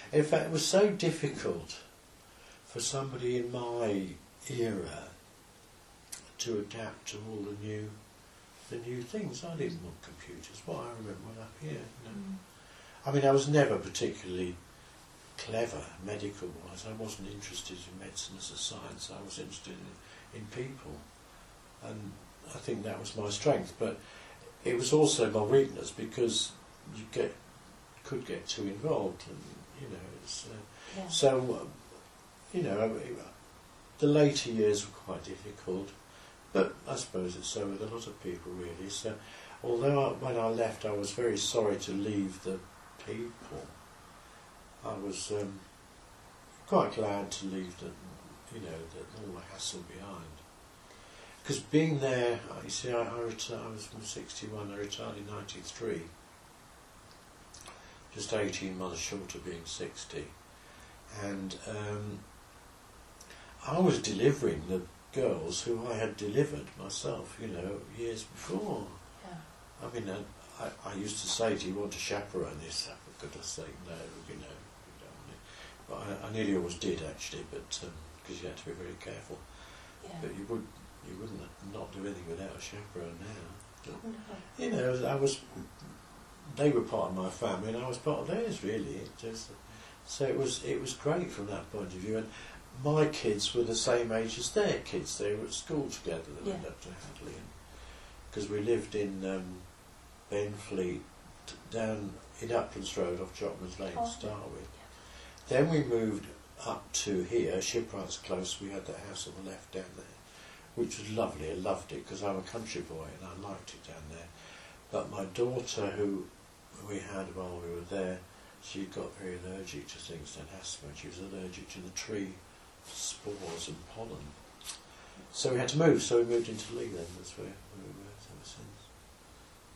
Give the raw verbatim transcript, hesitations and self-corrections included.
In fact, it was so difficult for somebody in my era to adapt to all the new, the new things. I didn't want computers. What I remember when up here, you know. Mm. I mean, I was never particularly clever medical-wise. I wasn't interested in medicine as a science. I was interested in, in people, and I think that was my strength. But it was also my weakness because you get could get too involved, and you know, it's, uh, yeah. so uh, you know, the later years were quite difficult. But I suppose it's so with a lot of people, really. So, although I, when I left, I was very sorry to leave the people. I was um, quite glad to leave the, you know, the, all the hassle behind. Because being there, you see, I, I, retired, I was from sixty-one. I retired in ninety-three, just eighteen months short of being sixty, and um, I was delivering the girls who I had delivered myself, you know, years before. Yeah. I mean, I, I, I used to say, do you want a chaperone? Yes, for goodness sake, no, you know. You don't want it. But I, I nearly always did, actually, but because um, you had to be very careful. Yeah. But you, would, you wouldn't not do anything without a chaperone now. But, no. You know, I was, they were part of my family and I was part of theirs, really. It just, so it was, it was great from that point of view. And my kids were the same age as their kids. They were at school together. They yeah. went up to Hadley, because we lived in um, Benfleet, down in Uplands Road off Jockman's Lane, oh, to start with. Yeah. Then we moved up to here, Shipwrights Close. We had that house on the left down there, which was lovely. I loved it because I'm a country boy and I liked it down there. But my daughter, who we had while we were there, she got very allergic to things, and asthma. She was allergic to the tree spores and pollen. So we had to move, so we moved into Lee then, that's where we were ever since.